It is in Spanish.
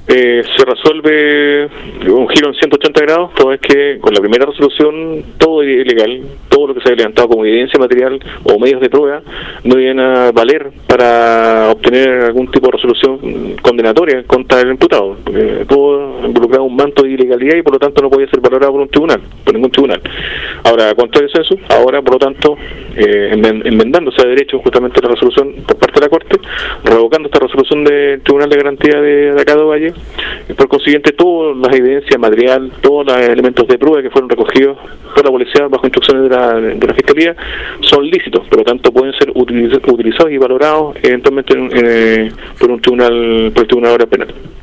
Se resuelve un giro en 180 grados, toda vez que con la primera resolución todo es ilegal, todo lo que se haya levantado como evidencia material o medios de prueba no vienen a valer para obtener algún tipo de resolución condenatoria contra el imputado, porque todo involucrado un manto de ilegalidad y por lo tanto no puede ser valorado por un tribunal, por ningún tribunal. Ahora, contrario a eso, ahora por lo tanto, enmendándose a derecho justamente la resolución por parte de la Corte, revocando esta resolución del Tribunal de Garantía de acá de Valle, y por consiguiente todas las evidencias material, todos los elementos de prueba que fueron recogidos por la policía bajo instrucciones de la Fiscalía son lícitos, por lo tanto pueden ser utilizados y valorados eventualmente por el Tribunal Oral Penal.